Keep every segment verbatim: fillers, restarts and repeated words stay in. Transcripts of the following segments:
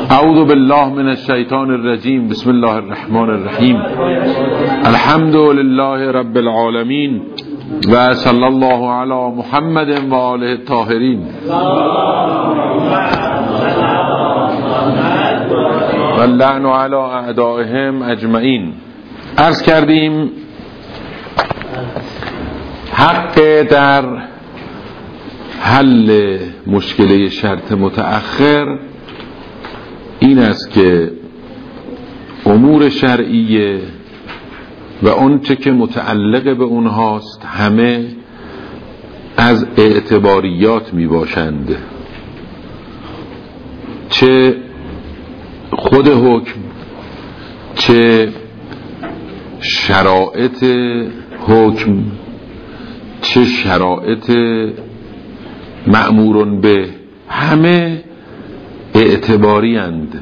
اعوذ بالله من الشیطان الرجیم. بسم الله الرحمن الرحیم. الحمد لله رب العالمین و صلی الله علی محمد و آله الطاهرین و اللعن علی اعدائهم اجمعین. عرض کردیم حق در حل مشکل شرط متأخر این است که امور شرعیه و آنچه که متعلق به اونهاست همه از اعتباریات می باشند، چه خود حکم چه شرایط حکم چه شرایط مأمورون به، همه اعتباری اند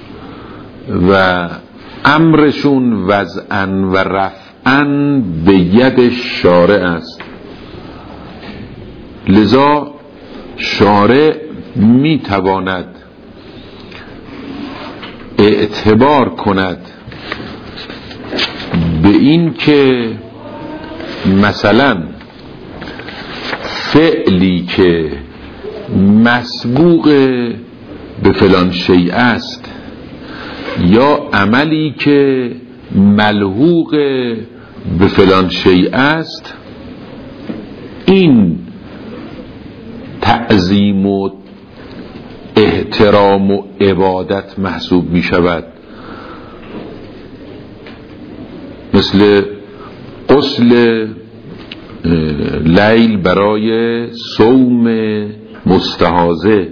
و امرشون وضعن و رفعن به ید شارع است. لذا شارع می تواند اعتبار کند به این که مثلا فعلی که مسبوق به فلان شیء است یا عملی که ملحوق به فلان شیء است، این تعظیم و احترام و عبادت محسوب می شود. مثل غسل لیل برای صوم مستحاضه،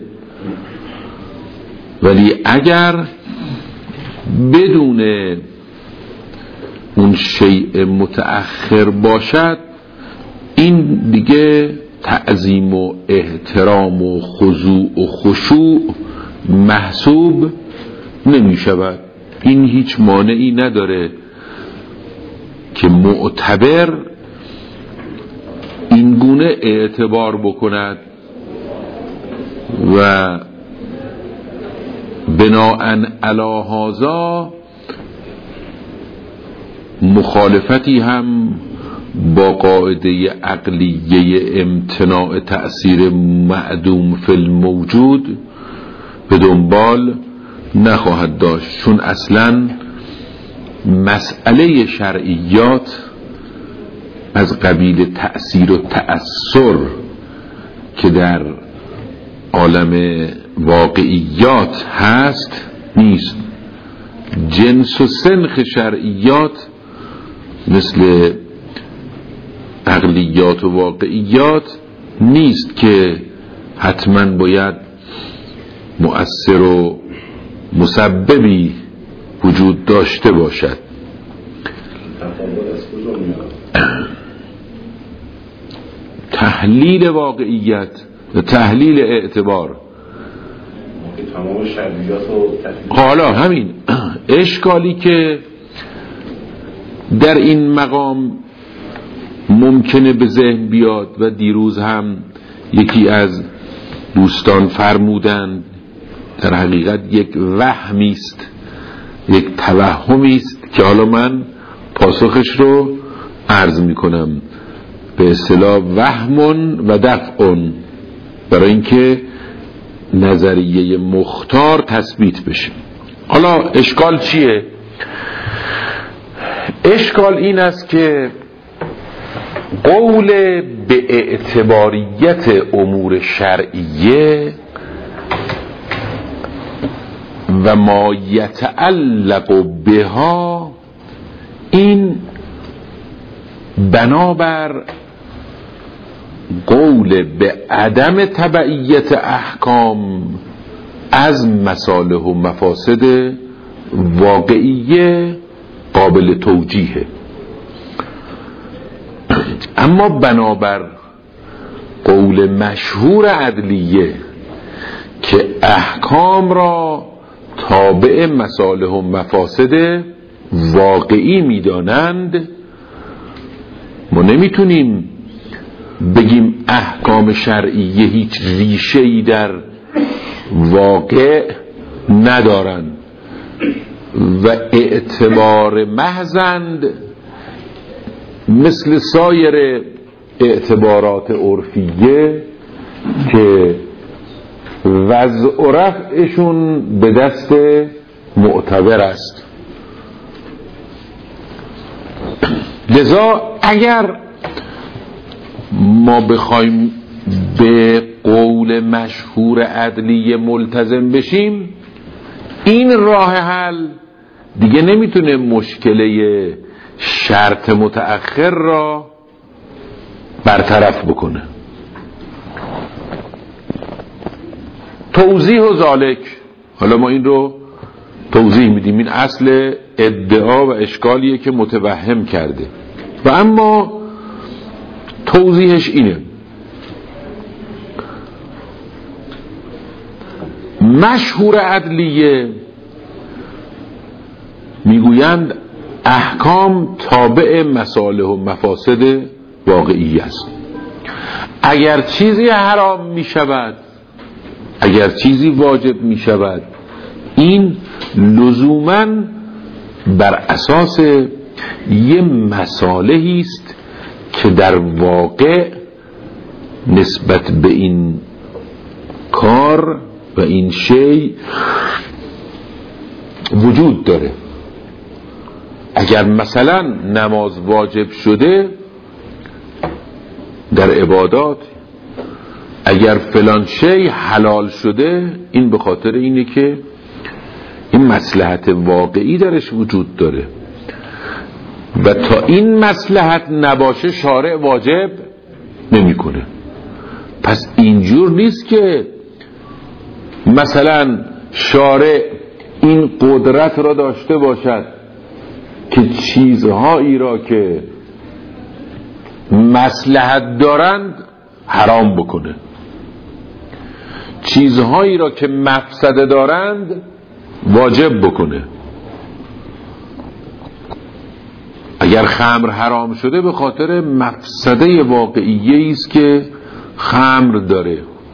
ولی اگر بدون اون شیء متأخر باشد این دیگه تعظیم و احترام و خضوع و خشوع محسوب نمی شود. این هیچ مانعی نداره که معتبر این گونه اعتبار بکند و بناءً علی هذا مخالفتی هم با قاعده عقلیه امتناع تأثیر معدوم فی الموجود به دنبال نخواهد داشت، چون اصلاً مسئله شرعیات از قبیل تأثیر و تأثر که در عالم واقعیات هست نیست. جنس و سنخ شرعیات مثل عقلیات و واقعیات نیست که حتما باید مؤثر و مسببی وجود داشته باشد. تحلیل واقعیت و تحلیل اعتبار حالا همین اشکالی که در این مقام ممکنه به ذهن بیاد و دیروز هم یکی از دوستان فرمودند در حقیقت یک وهمی است، یک توهمی است که حالا من پاسخش رو عرض میکنم به اصطلاح وهمون و دفعون، برای اینکه نظریه مختار تثبیت بشه. حالا اشکال چیه؟ اشکال این است که قول به اعتباریت امور شرعیه و ما یتعلق بها، این بنابر قول به عدم تبعیت احکام از مصالح و مفاسد واقعیه قابل توجیه، اما بنابر قول مشهور عدلیه که احکام را تابع مصالح و مفاسد واقعی میدانند، ما نمیتونیم بگیم احکام شرعیه هیچ ریشه‌ای در واقع ندارن و اعتبار محضند، مثل سایر اعتبارات عرفیه که وضع و رفعشون به دست معتبر است. لذا اگر ما بخوایم به قول مشهور عدلی ملتزم بشیم، این راه حل دیگه نمیتونه مشکله شرط متأخر را برطرف بکنه. توضیح و ذالک، حالا ما این رو توضیح میدیم، این اصل ادعا و اشکالیه که متوهم کرده و اما توضیحش اینه: مشهور عدلیه میگویند احکام تابع مصالح و مفاسد واقعی است. اگر چیزی حرام می شود، اگر چیزی واجب می شود، این لزوماً بر اساس یه مصالحی است که در واقع نسبت به این کار و این شی وجود داره. اگر مثلا نماز واجب شده در عبادات، اگر فلان شی حلال شده، این به خاطر اینه که این مصلحت واقعی درش وجود داره و تا این مصلحت نباشه شارع واجب نمیکنه. پس اینجور نیست که مثلا شارع این قدرت را داشته باشد که چیزهایی را که مصلحت دارند حرام بکنه، چیزهایی را که مفسده دارند واجب بکنه. اگر خمر حرام شده به خاطر مفسده واقعیه است که خمر داره.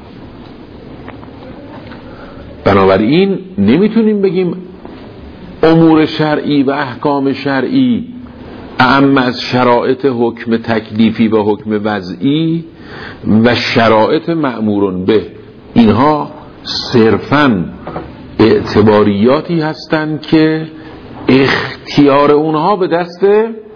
بنابراین نمیتونیم بگیم امور شرعی و احکام شرعی اعم از شرایط حکم تکلیفی و حکم وضعی و شرایط مأمورون به، اینها صرفاً اعتباریاتی هستند که اختیار اونها به دست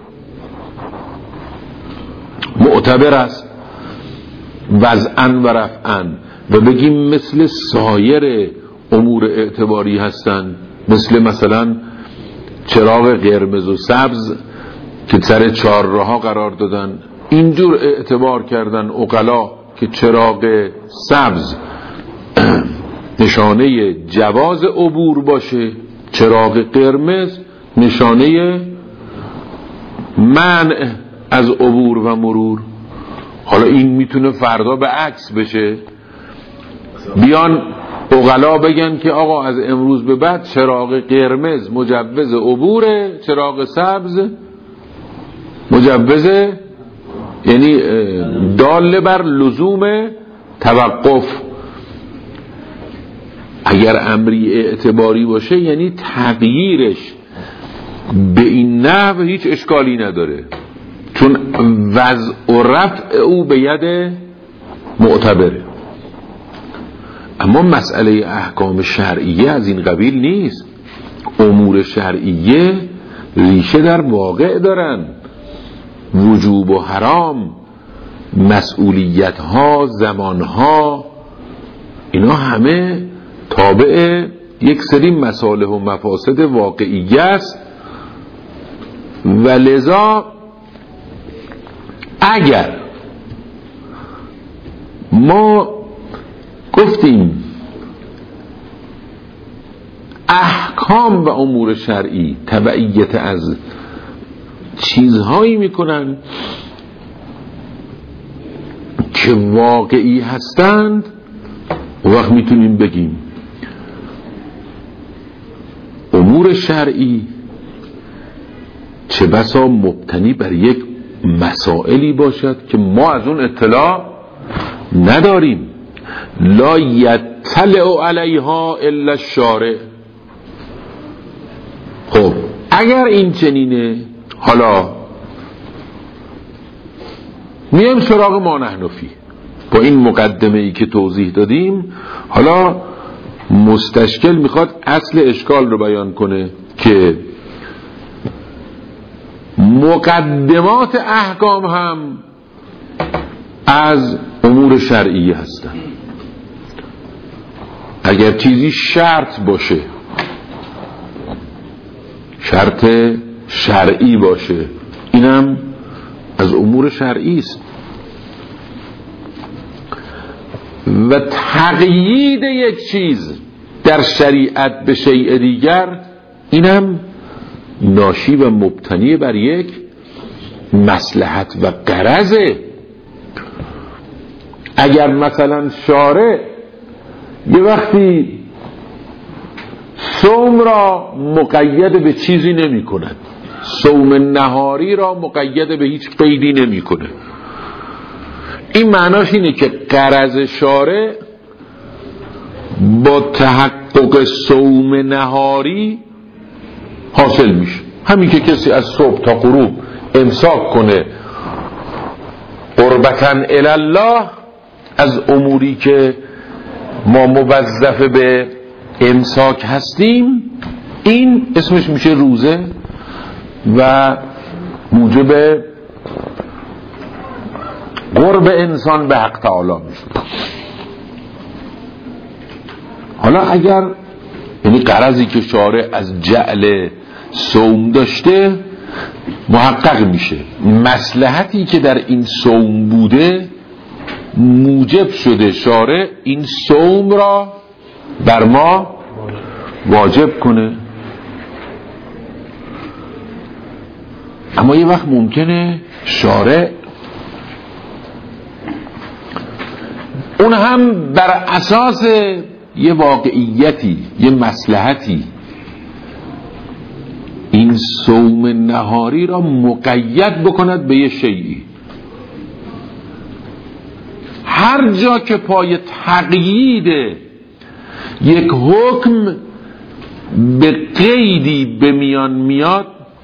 معتبر است وضعاً و رفعاً، و بگیم مثل سایر امور اعتباری هستند، مثل مثلا چراغ قرمز و سبز که سر چهارراه قرار دادن، اینجور اعتبار کردن عقلا که چراغ سبز نشانه جواز عبور باشه، چراغ قرمز نشانه منع از عبور و مرور. حالا این میتونه فردا به عکس بشه، بیان عقلا بگن که آقا از امروز به بعد چراغ قرمز مجوز عبوره، چراغ سبز مجوز، یعنی دال بر لزوم توقف. اگر امری اعتباری باشه یعنی تغییرش به این نحو هیچ اشکالی نداره، چون وضع و رفع او به ید معتبره. اما مسئله احکام شرعیه از این قبیل نیست. امور شرعیه ریشه در واقع دارن، وجوب و حرام، مسئولیت ها، زمان ها، اینا همه تابع یک سری مصالح و مفاسد واقعیه است. و لذا اگر ما گفتیم احکام و امور شرعی تبعیت از چیزهایی میکنن که واقعی هستند، وقت میتونیم بگیم امور شرعی چه بسا مبتنی بر یک مسائلی باشد که ما از اون اطلاع نداریم. لا ید یطلع علیها الا الشارع. خب اگر این چنینه، حالا میایم سراغ ما نحنفی با این مقدمه ای که توضیح دادیم. حالا مستشکل میخواد اصل اشکال رو بیان کنه که مقدمات احکام هم از امور شرعی هستن. اگر چیزی شرط باشه، شرط شرعی باشه، اینم از امور شرعی است. و تقیید یک چیز در شریعت به شیء دیگر، اینم ناشی و مبتنی بر یک مصلحت و غرضه. اگر مثلا شارع یه وقتی صوم را مقید به چیزی نمی کند، صوم نهاری را مقید به هیچ قیدی نمی کنه، این معناش اینه که غرض شارع با تحقق صوم نهاری حاصل میشه. همین که کسی از صبح تا غروب امساک کنه قربتاً الی الله از اموری که ما موظف به امساک هستیم، این اسمش میشه روزه و موجب قرب انسان به حق تعالی میشه. حالا اگر یعنی غرضی که شارع از جعل صوم داشته محقق میشه، مصلحتی که در این صوم بوده موجب شده شارع این صوم را بر ما واجب کنه. اما یه وقت ممکنه شارع اون هم بر اساس یه واقعیتی، یه مصلحتی، این صوم نهاری را مقید بکند به یه شیئی. هر جا که پای تقیید یک حکم به قیدی به میان میاد،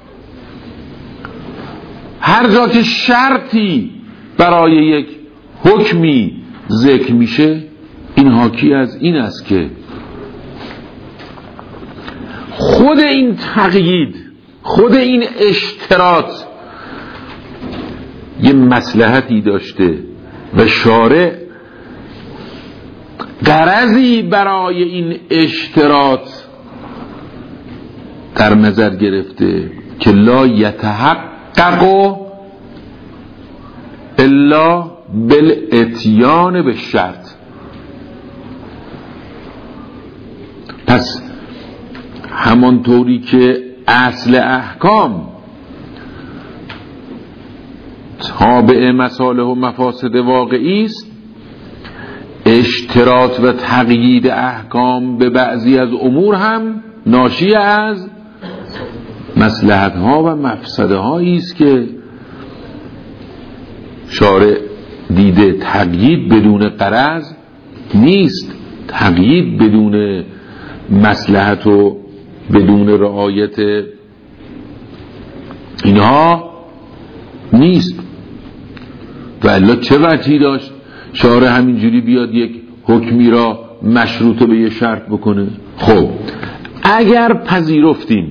هر جا که شرطی برای یک حکمی ذکر میشه، این حاکی از این است که خود این تقیید، خود این اشتراط یه مصلحتی داشته و شارع غرضی برای این اشتراط در نظر گرفته که لا یتحقق الا بالاتیان به شرط. پس همانطوری که اصل احکام تابع مصالح و مفاسد واقعی است، اشتراط و تقیید احکام به بعضی از امور هم ناشی از مصلحت ها و مفسده هایی است که شارع دیده تقیید بدون غرض نیست، تقیید بدون مصلحت و بدون رعایت اینها نیست. و الا چه وجهی داشت شارع همینجوری بیاد یک حکمی را مشروط به یه شرط بکنه؟ خب اگر پذیرفتیم،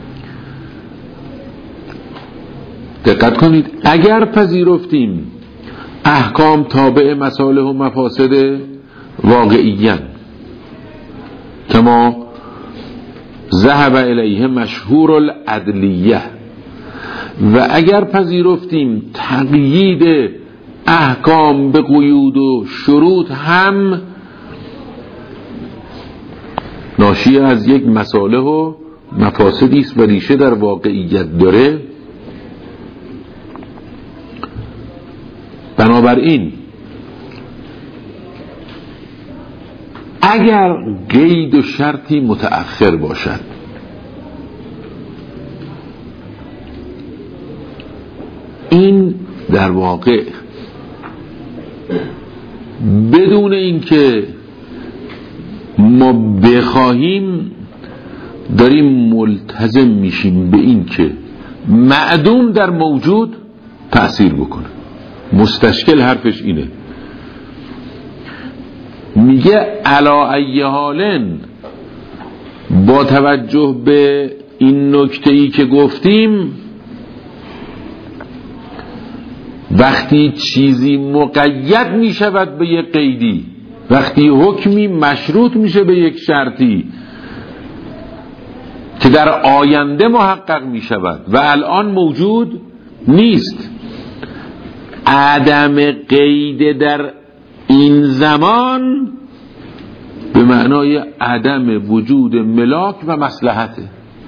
دقت کنید، اگر پذیرفتیم احکام تابع مصالح و مفاسد واقعیاً کما ذهب الیه مشهور العدلیه، و اگر پذیرفتیم تقیید احکام به قیود و شروط هم ناشی از یک مصالح و مفاسدی است و ریشه در واقعیت داره، بنابراین اگر قید و شرطی متأخر باشد، این در واقع بدون اینکه ما بخواهیم داریم ملتزم میشیم به این که معدوم در موجود تأثیر بکنه. مستشکل حرفش اینه، میگه علا ای حالن با توجه به این نکته‌ای که گفتیم وقتی چیزی مقید می شود به یک قیدی، وقتی حکمی مشروط میشه به یک شرطی که در آینده محقق می شود و الان موجود نیست، عدم قید در این زمان به معنای عدم وجود ملاک و مصلحته.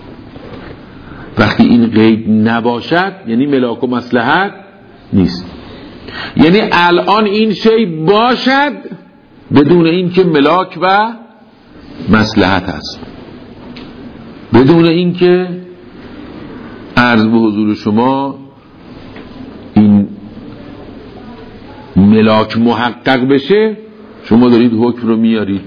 وقتی این قید نباشد یعنی ملاک و مصلحت نیست، یعنی الان این شی باشد بدون این که ملاک و مصلحت است، بدون این که عرض به حضور شما این ملاک محقق بشه شما دارید حکم رو میارید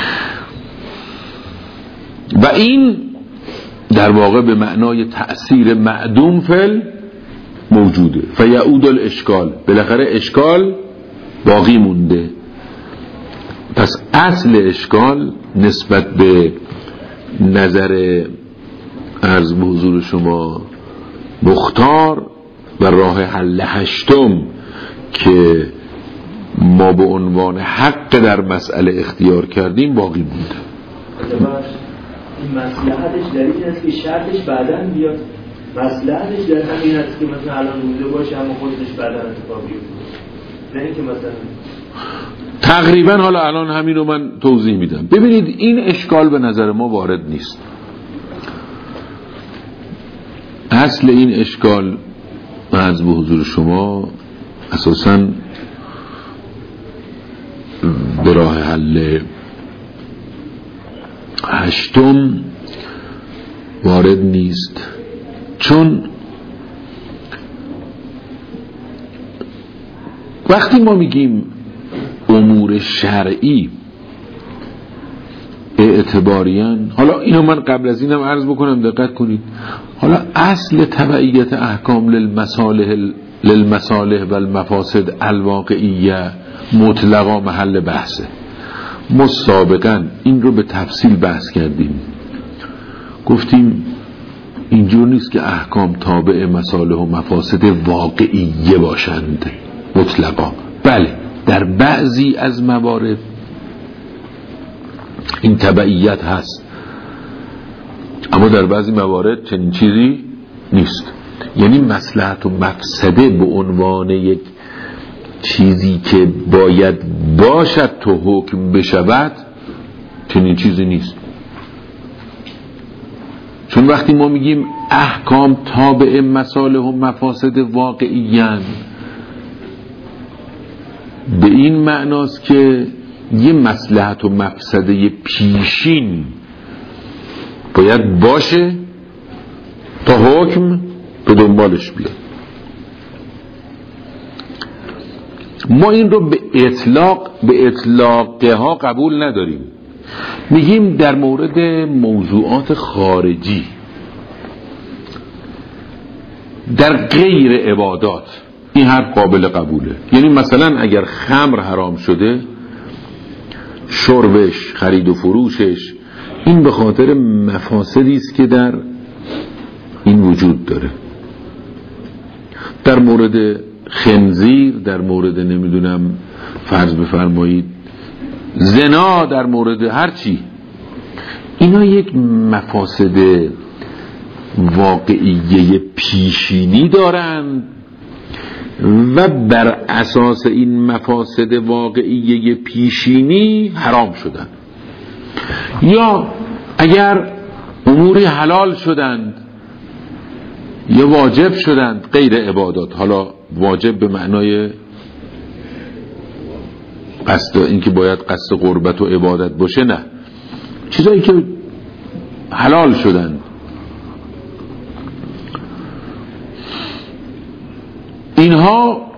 و این در واقع به معنای تأثیر معدوم فل موجوده. فیعود الاشکال، بالاخره اشکال باقی مونده. پس اصل اشکال نسبت به نظر عرض به حضور شما مختار و راه حل هشتم که ما به عنوان حق در مسئله اختیار کردیم باقی مونده. این مصلحتش در این است که شرطش بعداً بیاد، مصلحتش در همین است که مثلا الان بوده باشه اما خودش بعداً اتفاق بیفته، نه اینکه مثلا تقریبا. حالا الان همین رو من توضیح میدم. ببینید این اشکال به نظر ما وارد نیست. اصل این اشکال عرض به حضور شما اساساً به راه حل هشتم وارد نیست، چون وقتی ما میگیم امور شرعی اعتباریان، حالا اینو من قبل از اینم عرض بکنم دقت کنید، حالا اصل تبعیت احکام للمصالح للمصالح و المفاسد الواقعیه مطلقا محل بحثه. ما سابقا این رو به تفصیل بحث کردیم، گفتیم اینجور نیست که احکام تابع مصالح و مفاسد واقعیه باشند مطلقا. بله در بعضی از موارد این تبعیت هست، اما در بعضی موارد چنین چیزی نیست. یعنی مصلحت و مفسده به عنوان یک چیزی که باید باشد تو حکم بشود چنین چیزی نیست. چون وقتی ما میگیم احکام تابع مصالح و مفاسد واقعیان، به این معناست که یه مصلحت و مفسده پیشین باید باشه تا حکم به دنبالش بیاد. ما این رو به اطلاق به اطلاقه ها قبول نداریم. میگیم در مورد موضوعات خارجی در غیر عبادات این حرف قابل قبوله. یعنی مثلا اگر خمر حرام شده، شربش، خرید و فروشش، این به خاطر مفاسدی است که در این وجود داره. در مورد خنزیر، در مورد نمیدونم فرض بفرمایید زنا، در مورد هر چی، اینا یک مفاسد واقعیه پیشینی دارند و بر اساس این مفاسد واقعیه پیشینی حرام شدند. یا اگر اموری حلال شدند یا واجب شدند غیر عبادات، حالا واجب به معنای قصد این که باید قصد قربت و عبادت باشه، نه، چیزایی که حلال شدند، اینها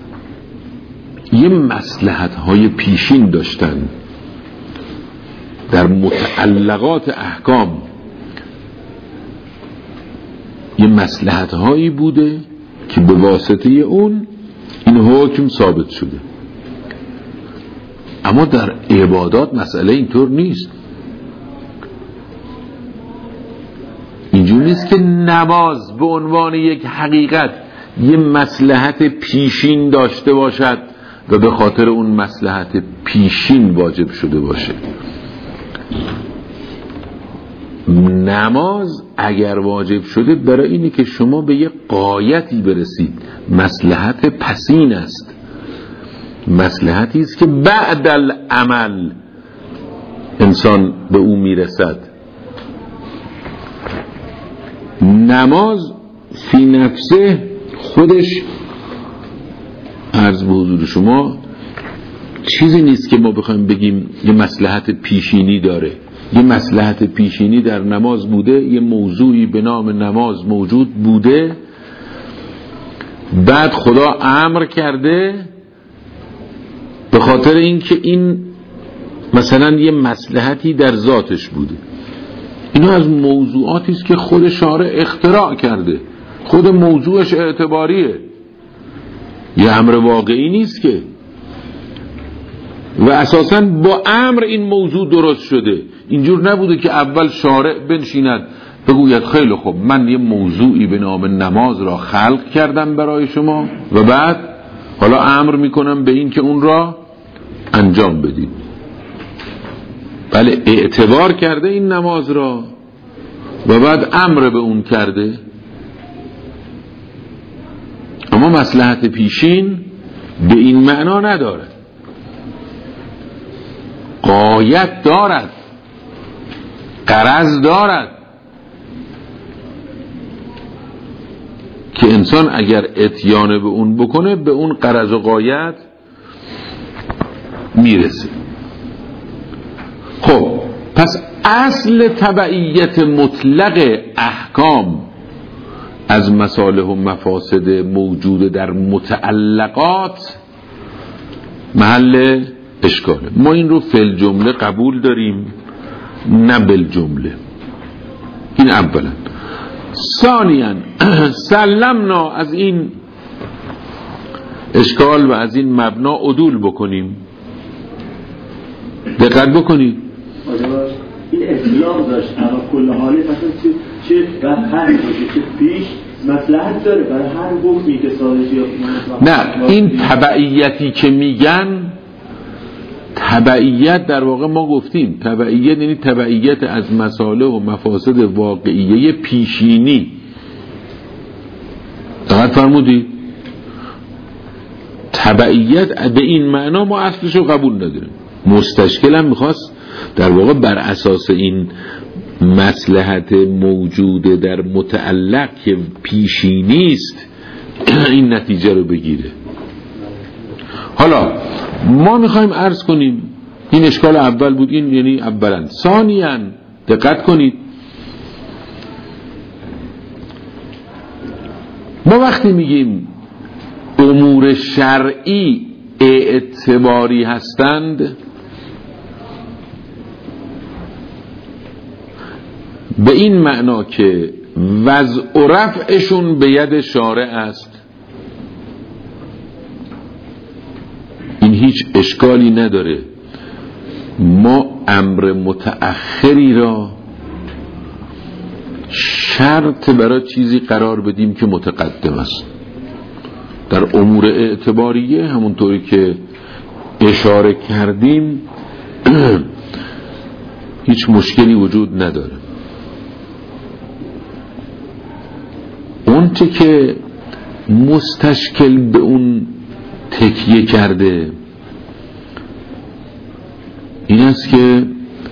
یه مصلحت های پیشین داشتن در متعلقات احکام یه مصلحت هایی بوده که به واسطه اون این حکم ثابت شده. اما در عبادات مسئله اینطور نیست. اینجور نیست که نماز به عنوان یک حقیقت یه مصلحت پیشین داشته باشد و به خاطر اون مصلحت پیشین واجب شده باشه. نماز اگر واجب شده برای اینه که شما به یه غایتی برسید، مصلحت پسین است، مصلحتی است که بعد العمل انسان به او میرسد. نماز فی نفسه خودش عرض به حضور شما چیزی نیست که ما بخوایم بگیم یه مصلحت پیشینی داره. یه مصلحت پیشینی در نماز بوده، یه موضوعی به نام نماز موجود بوده، بعد خدا امر کرده به خاطر اینکه این مثلا یه مصلحتی در ذاتش بوده. اینا از موضوعاتی است که خود شارع اختراع کرده، خود موضوعش اعتباریه، یه امر واقعی نیست که، و اساساً با امر این موضوع درست شده. اینجور نبوده که اول شارع بنشیند بگوید خیلی خوب من یه موضوعی به نام نماز را خلق کردم برای شما و بعد حالا امر میکنم به این که اون را انجام بدید. بله، اعتبار کرده این نماز را و بعد امر به اون کرده. اما مصلحت پیشین به این معنا نداره، غایت دارد، غرض دارد که انسان اگر اتیان به اون بکنه به اون غرض و غایت میرسه. خب پس اصل تبعیت مطلق احکام از مصالح و مفاسد موجود در متعلقات محل اشکاله. ما این رو فی الجمله قبول داریم، نه بالجمله. این اولا. ثانیاً سلمنا از این اشکال و از این مبنا عدول بکنیم. دقت بکنید این اطلاق داشت اما کل حالی مثلا چه بخیر باشه چه پیش مصلحت داره برای هر حکمی که صادر شده. نه، این تبعیتی که میگن تبعیت در واقع ما گفتیم تبعیت یعنی تبعیت از مصالح و مفاسد واقعیه پیشینی. دقت فرمودید؟ تبعیت به این معنا ما اصلشو قبول نداریم. مستشکل هم میخواست در واقع بر اساس این مصلحت موجود در متعلق که پیشینی است این نتیجه رو بگیره. حالا ما میخوایم عرض کنیم این اشکال اول بود، این یعنی اولا. ثانیاً دقت کنید، ما وقتی میگیم امور شرعی اعتباری هستند به این معنا که وضع و رفعشون به ید شارع است. این هیچ اشکالی نداره. ما امر متأخری را شرط برای چیزی قرار بدیم که متقدم است. در امور اعتباریه همونطوری که اشاره کردیم هیچ مشکلی وجود نداره. اونچه که مستشکل به اون تکیه کرده این است که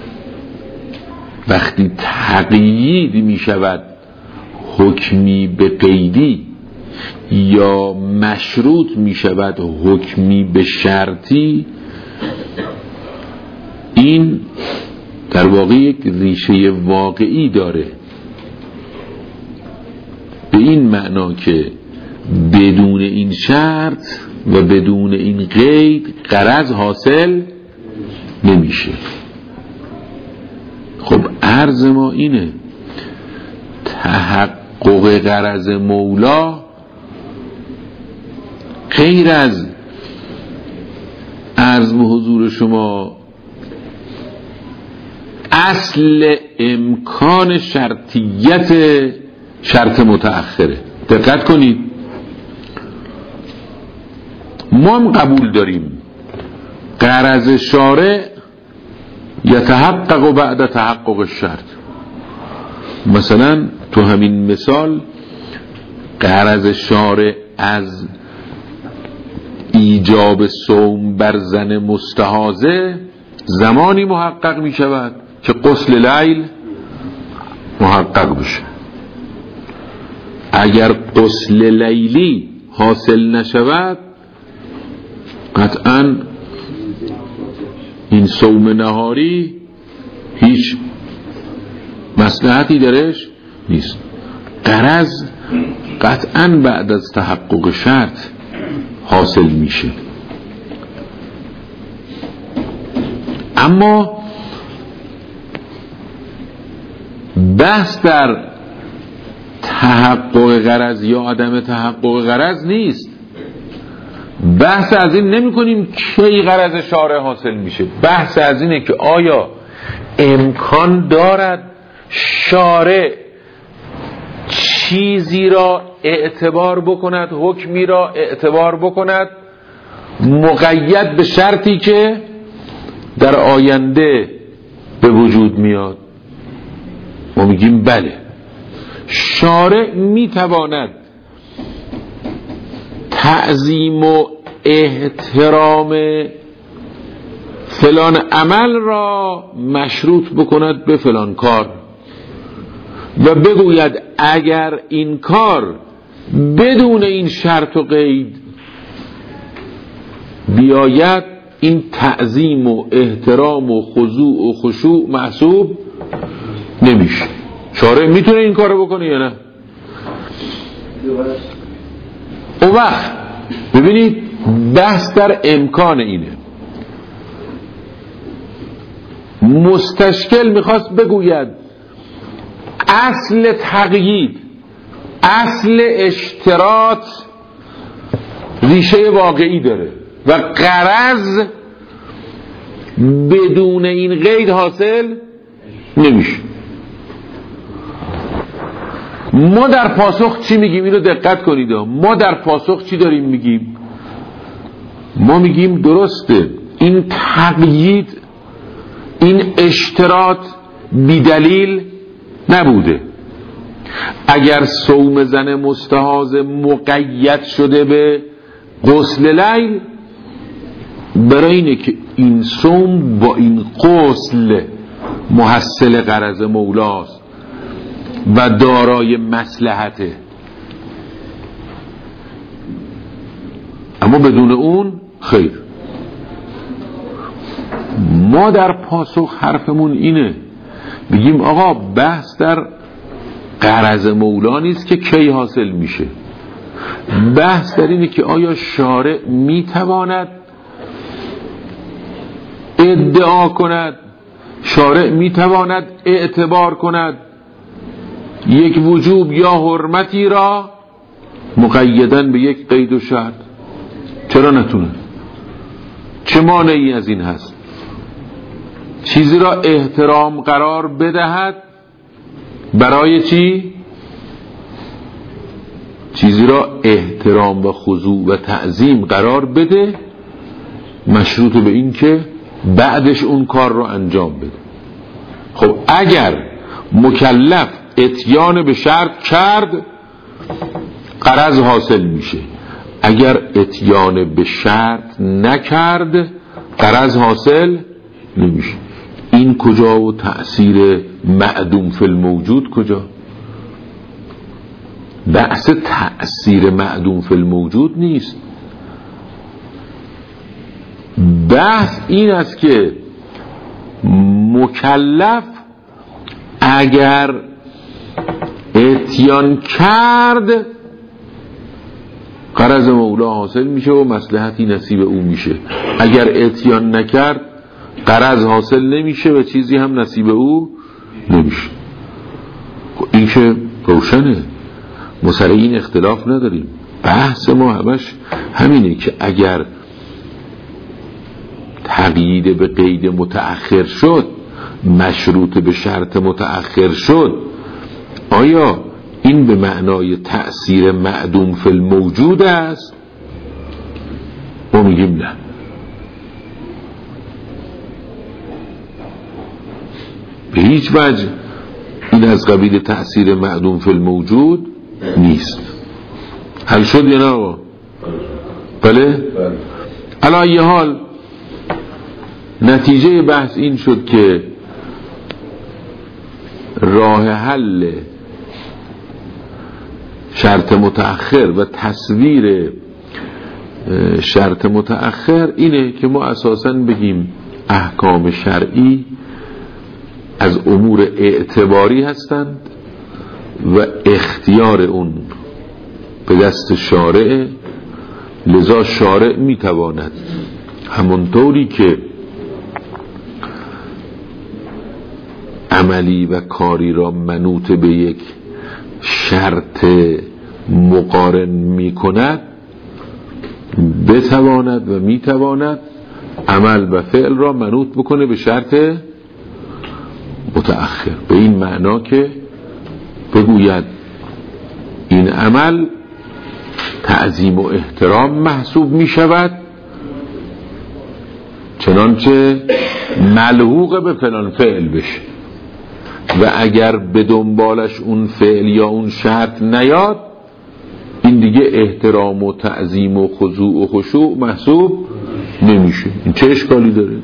وقتی تقیید می شود حکمی به قیدی یا مشروط می شود حکمی به شرطی، این در واقع یک ریشه واقعی داره، به این معنا که بدون این شرط و بدون این قید غرض حاصل نمیشه. عرض ما اینه تحقق غرض مولا غیر از عرض به حضور شما اصل امکان شرطیت شرط متأخره. دقت کنید، ما هم قبول داریم غرض شارع یتحقق بعد تحقق الشرط. مثلا تو همین مثال غرض شارع از ایجاب صوم بر زن مستحاضه زمانی محقق می شود که غسل لیل محقق بشه. اگر غسل لیلی حاصل نشود قطعاً این صوم نهاری هیچ مصلحتی درش نیست. غرض قطعاً بعد از تحقق شرط حاصل میشه. اما بحث در تحقق غرض یا عدم تحقق غرض نیست. بحث از این نمی کنیم کی غرض شارع حاصل میشه. بحث از اینه که آیا امکان دارد شارع چیزی را اعتبار بکند، حکمی را اعتبار بکند مقید به شرطی که در آینده به وجود میاد. ما میگیم بله، شارع میتواند تعظیم و احترام فلان عمل را مشروط بکند به فلان کار و بگوید اگر این کار بدون این شرط و قید بیاید این تعظیم و احترام و خضوع و خشوع محسوب نمیشه. شارع میتونه این کارو بکنه یا نه؟ اون وقت ببینید بحث در امکان اینه. مستشکل میخواست بگوید اصل تقیید، اصل اشتراط ریشه واقعی داره و غرض بدون این قید حاصل نمیشه. ما در پاسخ چی میگیم؟ اینو دقت کنید. ما در پاسخ چی داریم میگیم؟ ما میگیم درسته این تقیید، این اشتراط بی دلیل نبوده. اگر صوم زن مستحاض مقید شده به غسل لیل برای اینه که این صوم با این غسل محصل غرض مولاست و دارای مصلحته، اما بدون اون خیر. ما در پاسخ حرفمون اینه، بگیم آقا بحث در غرض مولا نیست که کی حاصل میشه. بحث در اینه که آیا شارع میتواند ادعا کند، شارع میتواند اعتبار کند یک وجوب یا حرمتی را مقیدن به یک قید و شرط. چرا نتونه؟ چه مانعی از این هست؟ چیزی را احترام قرار بدهد برای چی؟ چیزی را احترام و خضوع و تعظیم قرار بده مشروط به این که بعدش اون کار را انجام بده. خب اگر مکلف اتیان به شرط کرد غرض حاصل میشه، اگر اتیان به شرط نکرد غرض حاصل نمیشه. این کجا و تأثیر معدوم فی الموجود کجا؟ بحث تأثیر معدوم فی الموجود نیست. بحث این است که مکلف اگر اتیان کرد غرض مولا حاصل میشه و مصلحتی نصیب او میشه. اگر اتیان نکرد غرض حاصل نمیشه و چیزی هم نصیب او نمیشه. این که روشنه، ما سر این اختلاف نداریم. بحث ما همش همینه که اگر تقیید به قید متأخر شد، مشروط به شرط متأخر شد، آیا این به معنای تأثیر معدوم فی الموجود است؟ ما میگیم نه. به هیچ وجه این از قبیل تأثیر معدوم فی الموجود نیست. حل شد یا نه آقا؟ بله؟ علی ای حال نتیجه بحث این شد که راه حل شرط متأخر و تصویر شرط متأخر اینه که ما اساساً بگیم احکام شرعی از امور اعتباری هستند و اختیار اون به دست شارع، لذا شارع میتواند همونطوری که عملی و کاری را منوط به یک شرط مقارن می کند بتواند و می تواند عمل و فعل را منوط بکنه به شرط متأخر، به این معنا که بگوید این عمل تعظیم و احترام محسوب می شود چنانچه ملحوق به فلان فعل بشه و اگر به دنبالش اون فعل یا اون شرط نیاد این دیگه احترام و تعظیم و خضوع و خشوع محسوب نمیشه. این چه اشکالی داره؟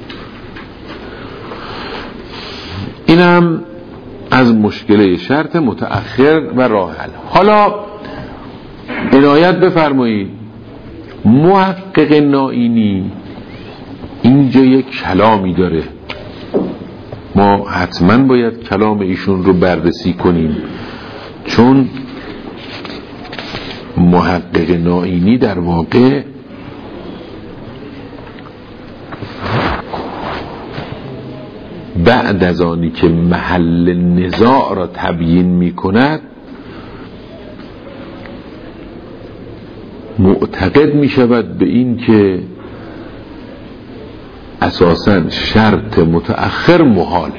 اینم از مشکله شرط متأخر و راه حل. حالا عنایت بفرمایید محقق نائینی اینجا یک کلامی داره، ما حتما باید کلام ایشون رو بررسی کنیم، چون محقق نائینی در واقع بعد از آنی که محل نزاع را تبیین می کند معتقد می شود به این که اساساً شرط متأخر محاله.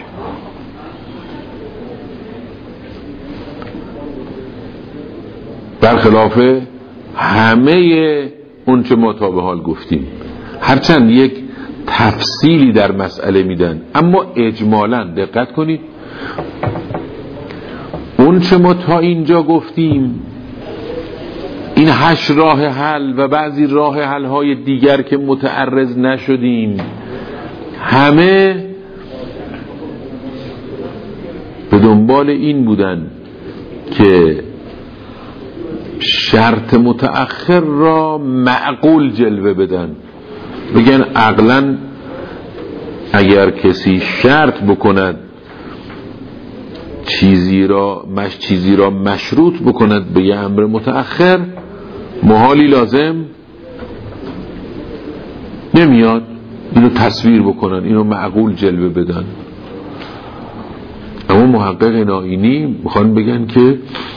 برخلاف همه اون چه ما تا به حال گفتیم، هرچند یک تفصیلی در مسئله میدن اما اجمالاً دقت کنید اون چه ما تا اینجا گفتیم، این هشت راه حل و بعضی راه حل های دیگر که متعرض نشدیم، همه به دنبال این بودن که شرط متأخر را معقول جلوه بدن، بگن عقلاً اگر کسی شرط بکند چیزی را مش چیزی را مشروط بکند به یه امر متأخر، محالی لازم نمیاد اینو تصویر بکنن، اینو معقول جلوه بدن. اما محقق نائینی میخوان بگن که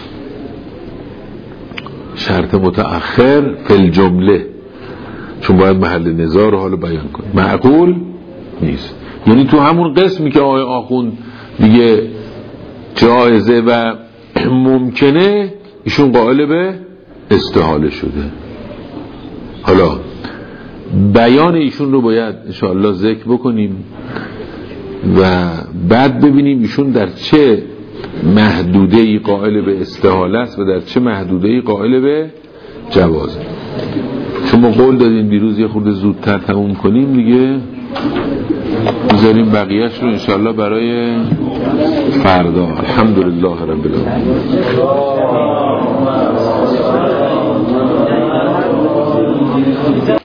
شرط متأخر فی الجمله، چون باید محل نزاع رو حالا بیان کنه، معقول نیست. یعنی تو همون قسمی که آقای آخوند دیگه جایزه و ممکنه، ایشون قائل به استحاله شده. حالا بیان ایشون رو باید انشاءالله ذکر بکنیم و بعد ببینیم ایشون در چه محدوده‌ای قائل به استحاله است و در چه محدوده‌ای قائل به جواز. چون ما قول دادیم دیروز یه خورده زودتر تموم کنیم، دیگه بذاریم بقیهش رو انشاءالله برای فردا. الحمدلله رب العالمین.